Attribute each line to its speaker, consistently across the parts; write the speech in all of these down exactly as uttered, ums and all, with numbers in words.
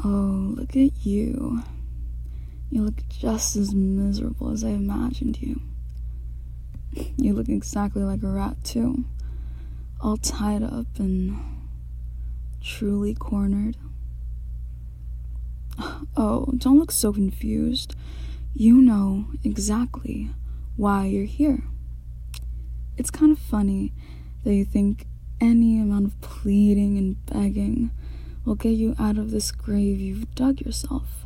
Speaker 1: Oh, look at you. You look just as miserable as I imagined you. You look exactly like a rat, too. All tied up and truly cornered. Oh, don't look so confused. You know exactly why you're here. It's kind of funny that you think any amount of pleading and begging will get you out of this grave you've dug yourself.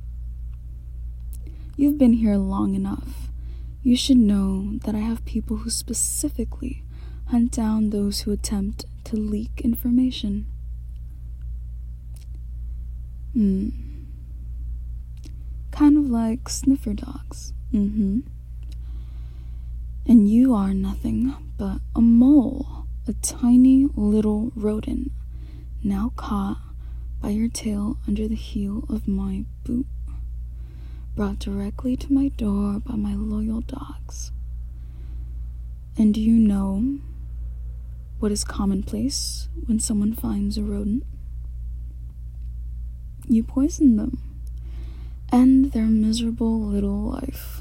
Speaker 1: You've been here long enough. You should know that I have people who specifically hunt down those who attempt to leak information. Hmm. Kind of like sniffer dogs. Mm-hmm. And you are nothing but a mole, a tiny little rodent, now caught by your tail under the heel of my boot, brought directly to my door by my loyal dogs. And do you know what is commonplace when someone finds a rodent? You poison them, end their miserable little life.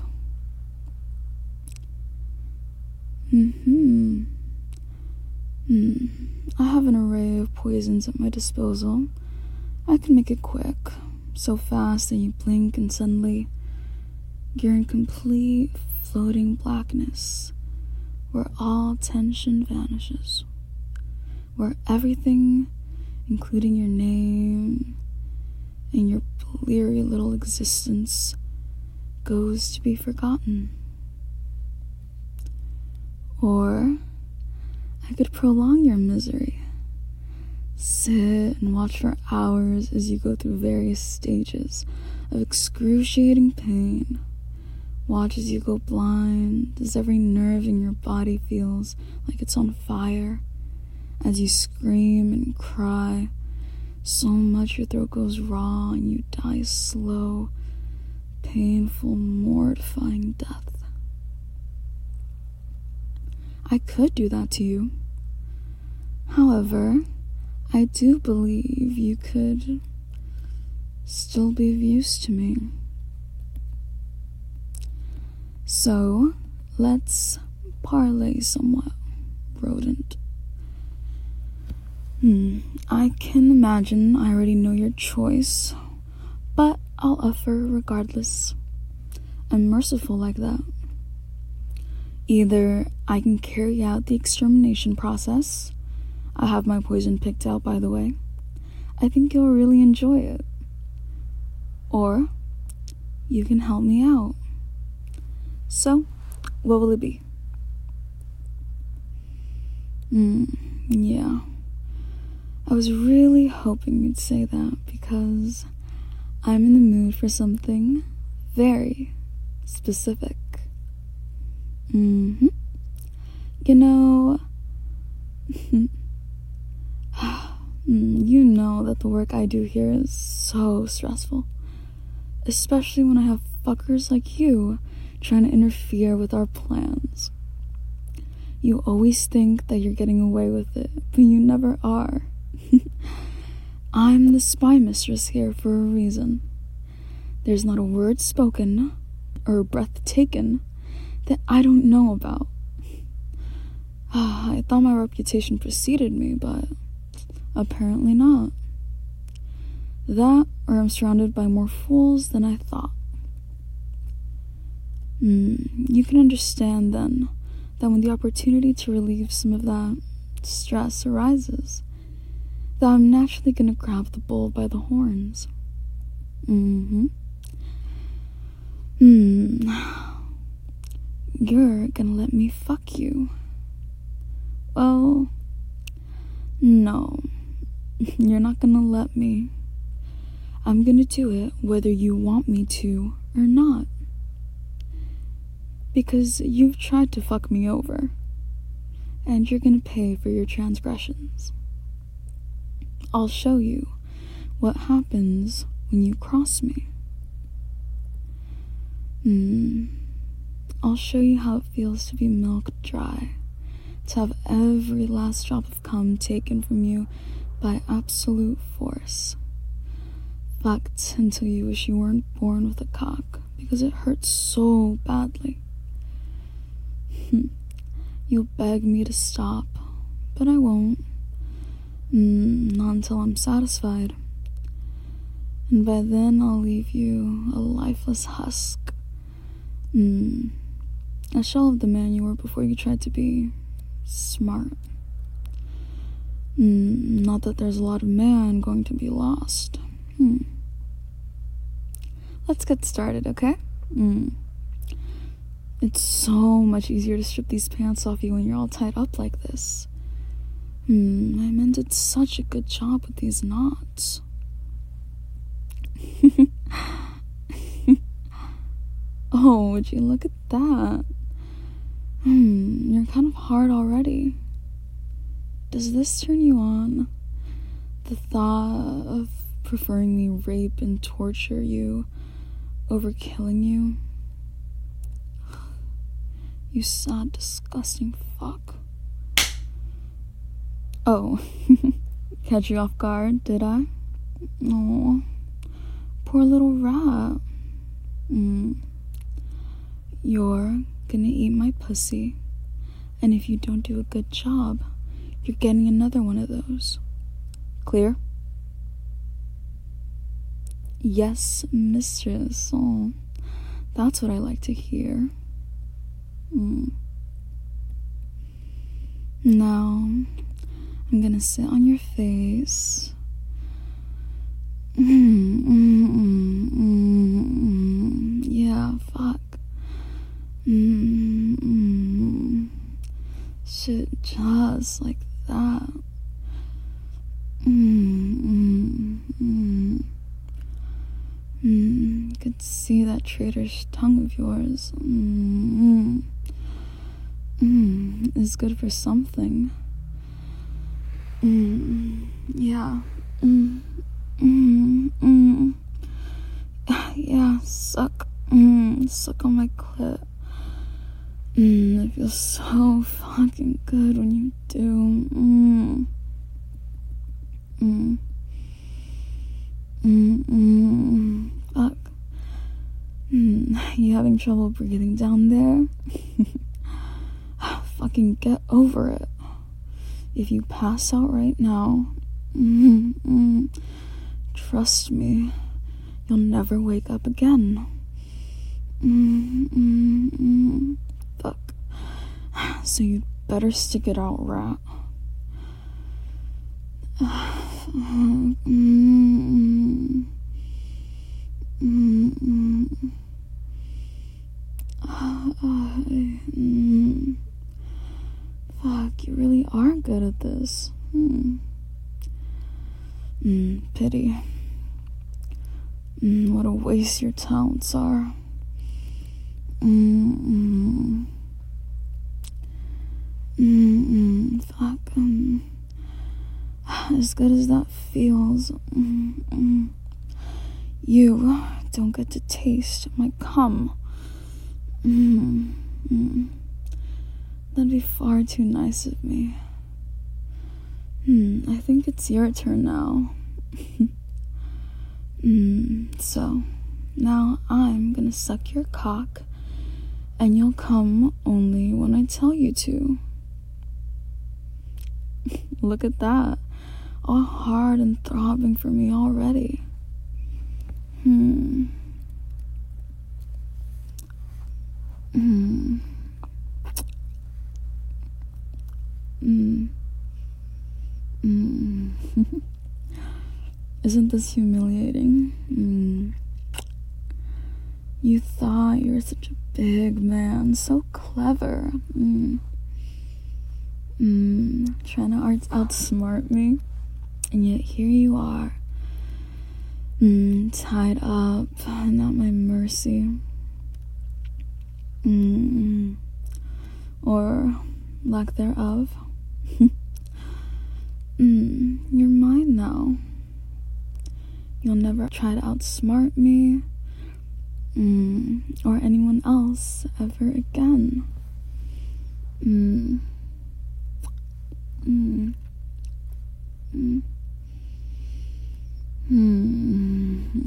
Speaker 1: Mm-hmm. Hmm. I have an array of poisons at my disposal. I can make it quick, so fast that you blink and suddenly you're in complete floating blackness, where all tension vanishes, where everything, including your name and your bleary little existence, goes to be forgotten. Or I could prolong your misery, sit and watch for hours as you go through various stages of excruciating pain, watch as you go blind, as every nerve in your body feels like it's on fire, as you scream and cry so much your throat goes raw and you die a slow, painful, mortifying death. I could do that to you. However, I do believe you could still be of use to me. So, let's parlay somewhat, rodent. Hmm, I can imagine I already know your choice, but I'll offer regardless. I'm merciful like that. Either I can carry out the extermination process. I have my poison picked out, by the way. I think you'll really enjoy it. Or you can help me out. So, what will it be? Hmm, yeah. I was really hoping you'd say that because I'm in the mood for something very specific. Mm-hmm. You know, you know that the work I do here is so stressful. Especially when I have fuckers like you trying to interfere with our plans. You always think that you're getting away with it, but you never are. I'm the spy mistress here for a reason. There's not a word spoken or a breath taken that I don't know about. I thought my reputation preceded me, but apparently not. That, or I'm surrounded by more fools than I thought. Mm, you can understand then that when the opportunity to relieve some of that stress arises, that I'm naturally gonna grab the bull by the horns. Mm-hmm. Hmm. You're gonna let me fuck you. Well, no. You're not gonna let me. I'm gonna do it whether you want me to or not. Because you've tried to fuck me over, and you're gonna pay for your transgressions. I'll show you what happens when you cross me. Hmm. I'll show you how it feels to be milked dry, to have every last drop of cum taken from you by absolute force. fucked until you wish you weren't born with a cock because it hurts so badly. You'll beg me to stop, but I won't. Mm, not until I'm satisfied. And by then I'll leave you a lifeless husk. Mm, a shell of the man you were before you tried to be smart. Mm, not that there's a lot of man going to be lost. Hmm. Let's get started, okay? Mm. It's so much easier to strip these pants off you when you're all tied up like this. Hmm, my men did such a good job with these knots. Oh, would you look at that? Hmm, you're kind of hard already. Does this turn you on? The thought of preferring me rape and torture you over killing you? You sad, disgusting fuck. Oh, catch you off guard, did I? Oh, poor little rat. Mm. You're gonna eat my pussy, and if you don't do a good job, you're getting another one of those. Clear? Yes, mistress. Oh, that's what I like to hear. Mm. Now, I'm gonna sit on your face. Mm, mm, mm, mm, mm. Yeah, fuck. Mm, mm. Shit, just like that. Mm, mm, mm. Mm. Could see that traitorous tongue of yours. Mm, mm. Mm. Is good for something. Mm. Yeah. Mm. Mm. Mm. Yeah, suck. Mm. Suck on my clit. Mm. It feels so fucking good when you do. Mm. Mm. Mm. Mm. Fuck. Mm. You having trouble breathing down there? Fucking get over it. If you pass out right now, mm, mm, trust me, you'll never wake up again. Mm, mm, mm, fuck. So you'd better stick it out, rat. Mm, mm, mm, mm. Uh, uh, mm. Fuck, you really are good at this. Hmm. Mm, pity. Mm, what a waste your talents are. Mm, mm. Mm, mm, fuck. Mm. As good as that feels, mm, mm. You don't get to taste my cum. Mm, mm. That'd be far too nice of me. Hmm, I think it's your turn now. mm, so, now I'm gonna suck your cock, and you'll come only when I tell you to. Look at that. All hard and throbbing for me already. Hmm. Hmm. Mm. Mm. Isn't this humiliating? Mm. You thought you were such a big man, so clever. Mm. Mm. Trying to out- outsmart me, and yet here you are, mm. tied up and at my mercy. Mm. Or lack thereof. mm, you're mine now. You'll never try to outsmart me mm, or anyone else ever again. Mm. Mm. Mm. Mm.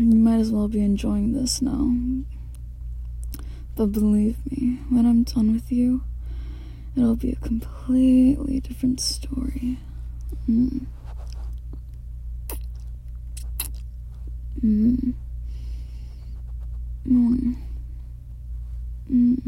Speaker 1: You might as well be enjoying this now. But believe me, when I'm done with you, it'll be a completely different story. Mm. Mm. Mm. Mm.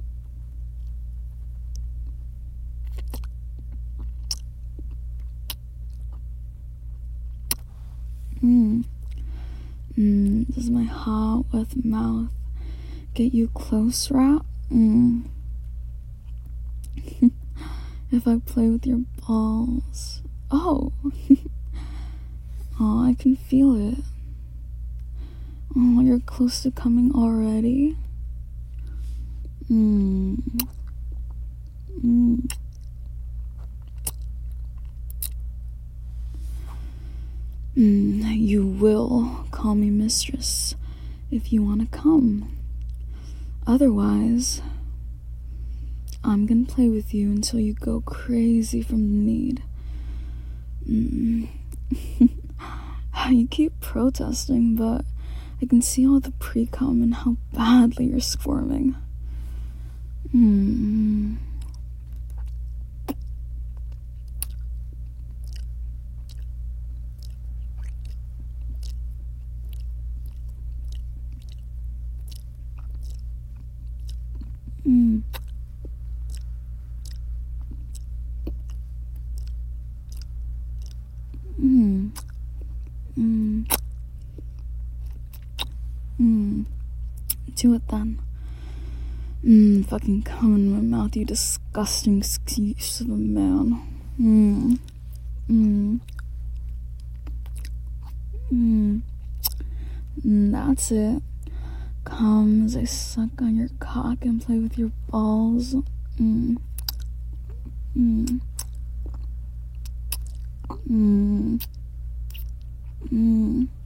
Speaker 1: Mm. Mm. Does my hot, wet mouth get you close, rat? Mm. If I play with your balls. Oh. Oh, I can feel it. Oh, you're close to coming already? Mm. Mm. Mm. You will call me mistress if you want to come. Otherwise, I'm gonna play with you until you go crazy from the need. Mm. You keep protesting, but I can see all the pre-cum and how badly you're squirming. Mm. Mm. Mm. Mm. Mm. Do it then. Mmm, fucking come in my mouth, you disgusting excuse of a man. Mmm. Mmm. Mmm. That's it. Come as I suck on your cock and play with your balls. Mmm. Mmm. Mmm. Mmm.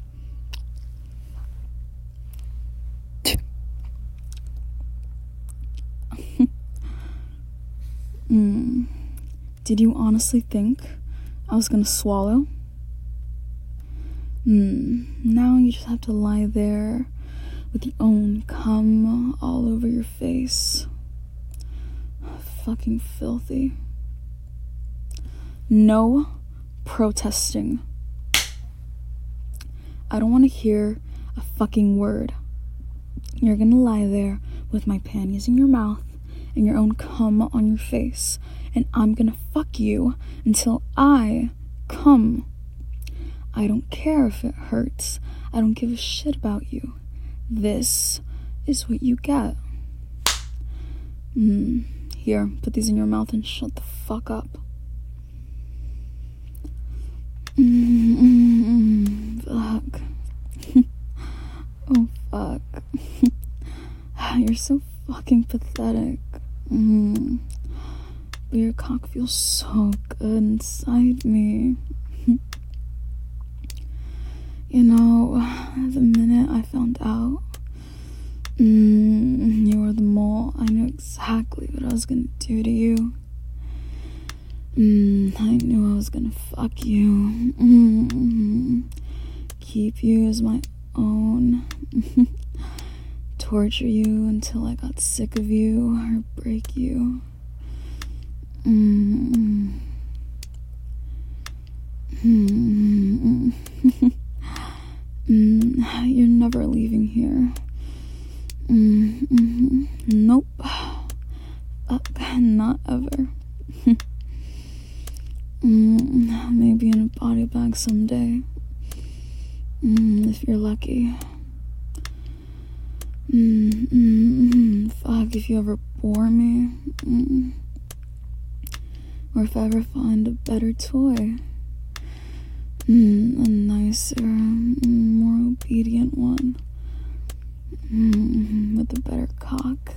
Speaker 1: Mm. Did you honestly think I was gonna swallow? Mm. Now you just have to lie there with your own cum all over your face. Fucking filthy. No protesting. I don't want to hear a fucking word. You're gonna lie there with my panties in your mouth and your own cum on your face, and I'm gonna fuck you until I come. I don't care if it hurts. I don't give a shit about you. This is what you get. Mm. Here, put these in your mouth and shut the fuck up. Mm-hmm. Fuck. Oh, fuck. You're so fucking pathetic. Mm. But your cock feels so good inside me. You know, the minute I found out mm, you were the mole, I knew exactly what I was gonna do to you. Mm, I knew I was gonna fuck you. Mm, keep you as my own. Torture you until I got sick of you or break you. Mm. Mm. Mm. You're never leaving here. Mm. Mm. Nope. Fuck, not ever. mm. Maybe in a body bag someday. Mm. If you're lucky. Mm, mm, mm, fuck, if you ever bore me, mm, or if I ever find a better toy, mm, a nicer, mm, more obedient one, mm, with a better cock.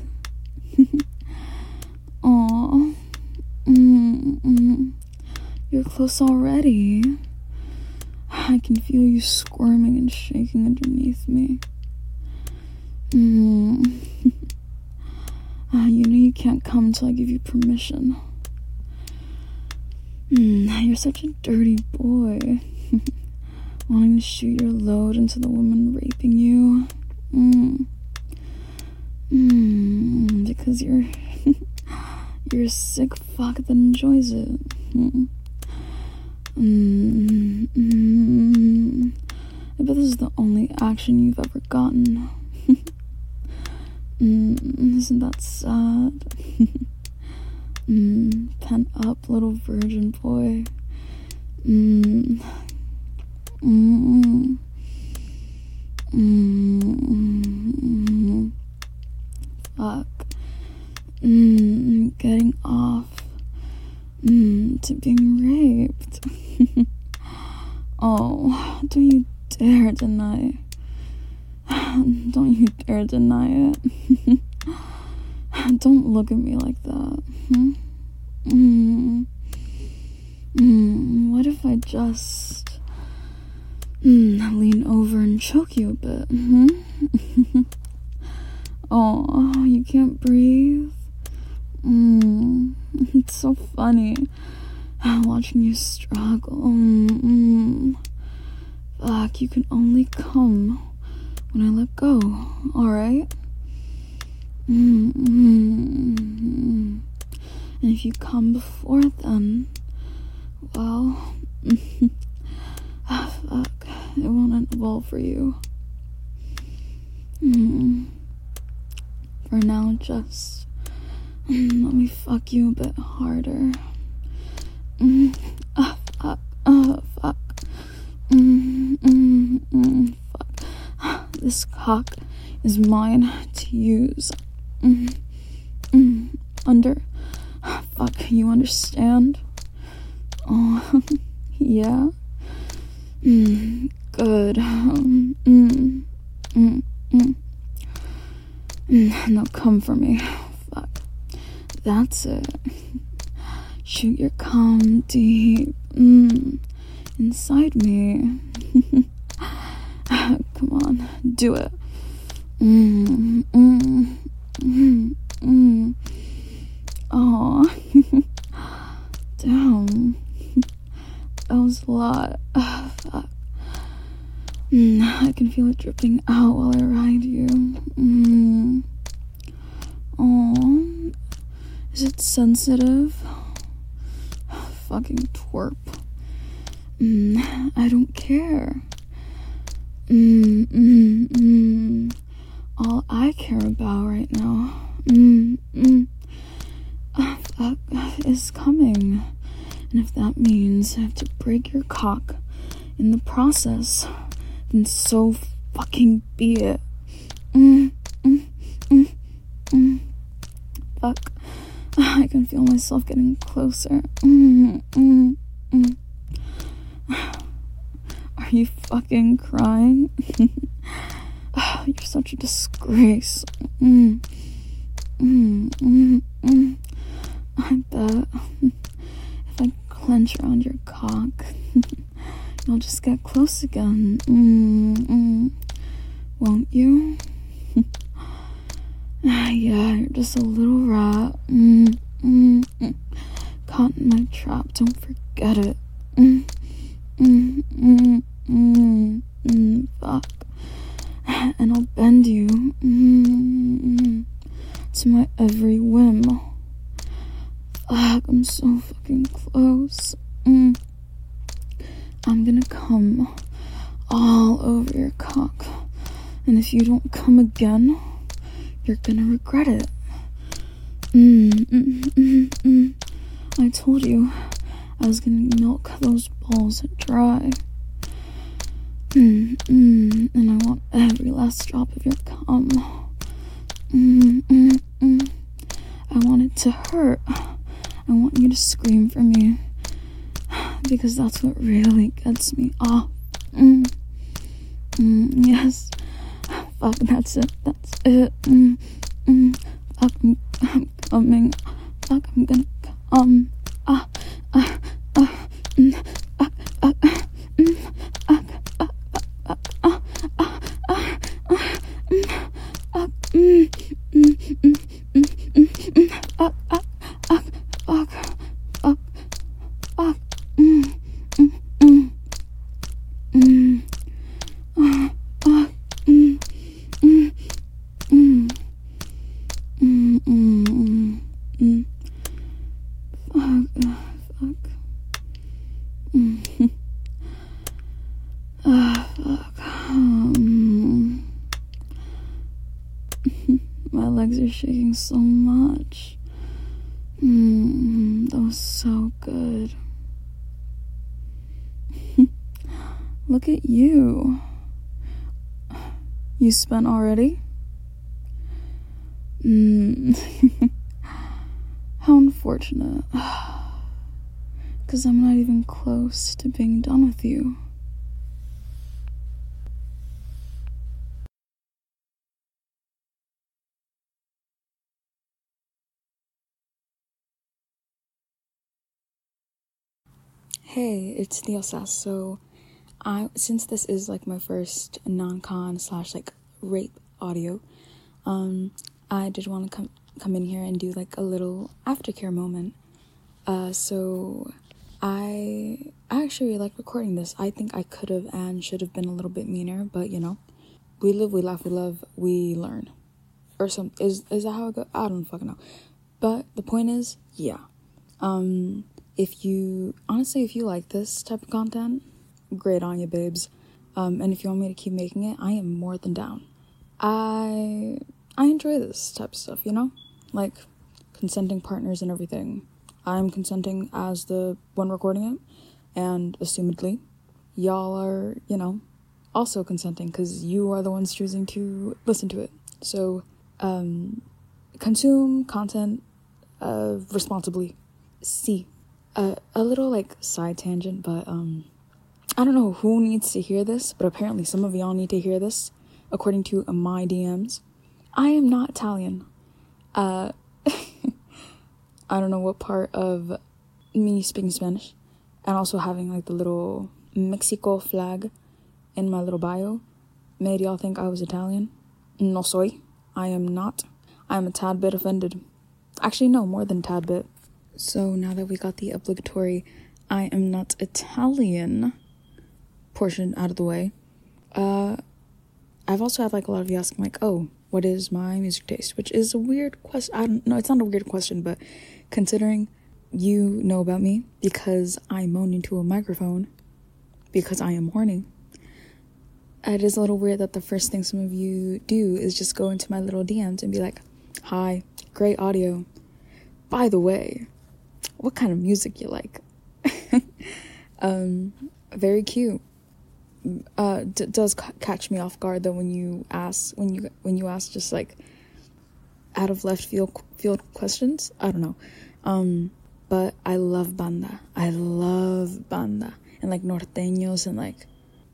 Speaker 1: Aw, mm, mm, you're close already. I can feel you squirming and shaking underneath me. Mm. uh, you know you can't come until I give you permission. Mm, you're such a dirty boy. wanting to shoot your load into the woman raping you. Mm. Mm. Because you're you're a sick fuck that enjoys it. Mm. Mm. Mm. I bet this is the only action you've ever gotten. mm. Isn't that sad? mm. Pent up little virgin boy. Mm. Mm. Mm. Fuck. Mm. Getting off. Mm. To being raped. Oh, don't you dare deny. Don't you dare deny it. Don't look at me like that. Hmm? Mm. Mm. What if I just mm, lean over and choke you a bit? Hmm? Oh, you can't breathe? Mm. It's so funny watching you struggle. Mm. Fuck, you can only come when I let go, alright? Mm-hmm. And if you come before then, well, ah, fuck, it won't end well for you. Mm. For now, just mm, let me fuck you a bit harder. Mm. Ah, fuck, ah, fuck. Mm, mm, mm, fuck. This cock is mine to use. Mm, mm, under. Fuck, you understand? Oh, yeah? Mm, good. Um, mm, mm, mm. Mm, now come for me. Fuck. That's it. Shoot your cum deep. Mm. Inside me. Come on, do it. Mm, mm, mm, mm. Oh, damn. That was a lot. Uh, fuck. Mm, I can feel it dripping out while I ride you. Mm. Oh, is it sensitive? Fucking twerp. Mm, I don't care. Mm, mm, mm. All I care about right now mm, mm, uh, fuck, is coming. And if that means I have to break your cock in the process, then so fucking be it. Mm, mm, mm, mm. Fuck. I can feel myself getting closer. Mm, mm, mm. Are you fucking crying? You're such a disgrace. Mm. Mm, mm, mm. I bet if I clench around your cock, you'll just get close again. Mm, mm. Won't you? Yeah, you're just a little rat. Mm, mm, mm. Caught in my trap, don't forget it. Mm, mm, mm, mm, mm, fuck. And I'll bend you mm, mm, to my every whim. Fuck, I'm so fucking close. Mm. I'm gonna come all over your cock. And if you don't come again, you're gonna regret it. Mm, mm, mm, mm. I told you I was gonna milk those balls dry. Mm, mm, and I want every last drop of your cum. Mm, mm, mm. I want it to hurt. I want you to scream for me. Because that's what really gets me off. Mm, mm, yes. Fuck, that's it. That's it. Mm, mm. Fuck, I'm, I'm coming. Fuck, I'm gonna come. Ah, ah, ah. Mm, fuck, fuck, mm, fuck, fuck, fuck, ah, ah, ah, ah, mm, fuck, mm, mm, mm, mm, mm, mm, fuck, fuck, fuck, fuck, fuck, fuck, mm, mm, mm, mm. Ah, fuck. Um, my legs are shaking so much. Mm, that was so good. Look at you. You spent already? Mm. How unfortunate. Because I'm not even close to being done with you. Hey, it's Diosa. So, I since this is like my first non-con slash like rape audio, um, I did want to come come in here and do like a little aftercare moment. Uh, so I I actually really like recording this. I think I could have and should have been a little bit meaner, but you know, we live, we laugh, we love, we learn, or some is is that how it goes? I don't fucking know. But the point is, yeah. Um, if you honestly, if you like this type of content, great on you, babes. Um, and if you want me to keep making it, I am more than down. I I enjoy this type of stuff, you know, like consenting partners and everything. I'm consenting as the one recording it, and assumedly, y'all are, you know, also consenting because you are the ones choosing to listen to it. So, um, consume content uh, responsibly. See, uh, a little like side tangent, but um, I don't know who needs to hear this, but apparently some of y'all need to hear this, according to my D Ms. I am not Italian. Uh, I don't know what part of me speaking Spanish and also having like the little Mexico flag in my little bio made y'all think I was Italian. No soy. I am not. I am a tad bit offended. Actually, no, more than tad bit. So now that we got the obligatory I am not Italian portion out of the way, uh, I've also had like a lot of you asking like, oh, what is my music taste? Which is a weird question. I don't know, it's not a weird question, but considering you know about me because I moan into a microphone because I am horny, it is a little weird that the first thing some of you do is just go into my little D Ms and be like, hi, great audio. By the way, what kind of music you like? um, very cute. Uh, d- does c- catch me off guard though when you ask when you when you ask just like out of left field field questions. I don't know, um, but I love banda. I love banda and like norteños and like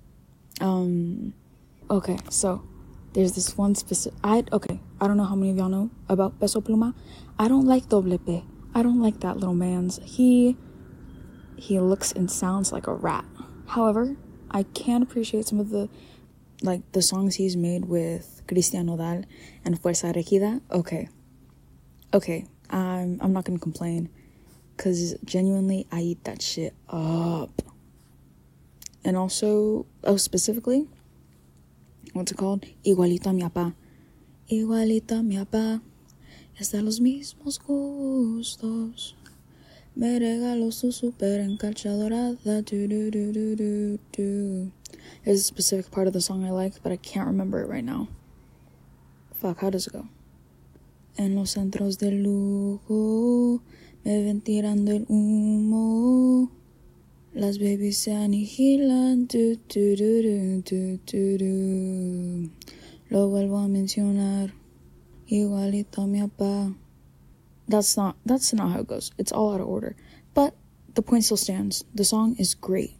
Speaker 1: um. Okay, so there's this one specific. I okay. I don't know how many of y'all know about Peso Pluma. I don't like Doble P. I don't like that little man's. He he looks and sounds like a rat. However, I can appreciate some of the, like, the songs he's made with Cristian Nodal and Fuerza Regida. Okay. Okay. I'm, I'm not gonna complain. Because genuinely, I eat that shit up. And also, oh, specifically, what's it called? Igualito a mi papá. Igualito a mi papá. Es de los mismos gustos. Me regaló su super encarcha dorada. Do, do, do, do, do, do. There's a specific part of the song I like, but I can't remember it right now. Fuck, how does it go? En los centros de lujo me ven tirando el humo. Las babies se aniquilan. Do, do, do, do, do, do, do. Lo vuelvo a mencionar. Igualito a mi papá. That's not that's not how it goes. It's all out of order. But the point still stands. The song is great.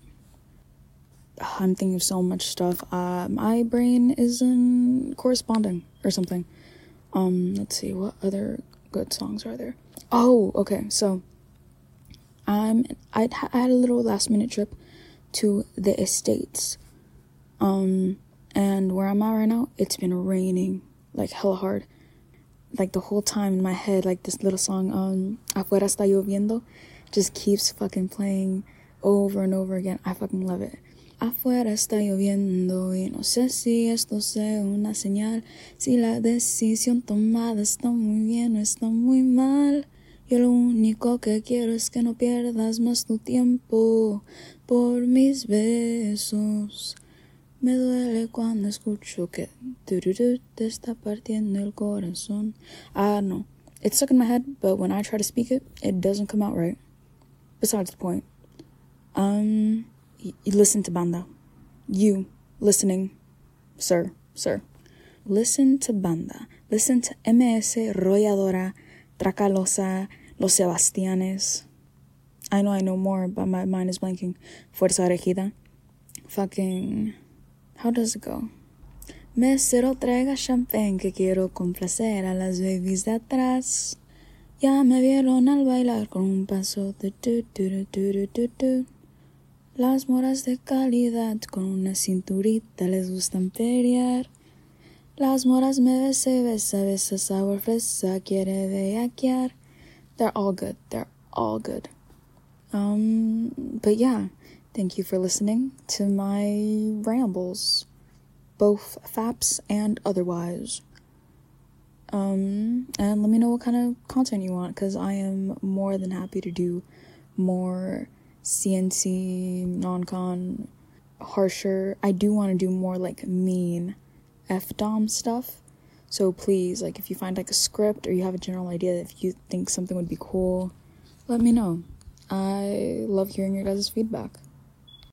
Speaker 1: I'm thinking of so much stuff. Uh, my brain isn't corresponding or something. Um, let's see, what other good songs are there? Oh, okay. So, I'm I'd I had a little last minute trip to the estates. Um, and where I'm at right now, it's been raining like hella hard. Like the whole time in my head, like this little song, um, Afuera está lloviendo, just keeps fucking playing over and over again. I fucking love it. Afuera está lloviendo y no sé si esto sea una señal, si la decisión tomada está muy bien o está muy mal. Yo lo único que quiero es que no pierdas más tu tiempo por mis besos. Me duele cuando escucho que tururú, te está partiendo el corazón. I don't know. It's stuck in my head, but when I try to speak it, it doesn't come out right. Besides the point. Um, y- you listen to Banda. You, listening, sir, sir. Listen to Banda. Listen to M S, Rolladora, Tracalosa, Los Sebastianes. I know I know more, but my mind is blanking. Fuerza Regida. Fucking... How does it go? Mesero, traiga champagne que quiero complacer a las babies de atrás. Ya me vieron al bailar con un paso de tu, tu, tu, tu, tu, tu. Las moras de calidad con una cinturita les gustan pelear. Las moras me besa, besa, besa, sour fresa, quiere bellaquear. They're all good. They're all good. Um, but yeah, thank you for listening to my rambles, both faps and otherwise. Um, and let me know what kind of content you want, because I am more than happy to do more C N C, non-con, harsher. I do want to do more, like, mean F-dom stuff. So please, like, if you find, like, a script or you have a general idea, if you think something would be cool, let me know. I love hearing your guys' feedback.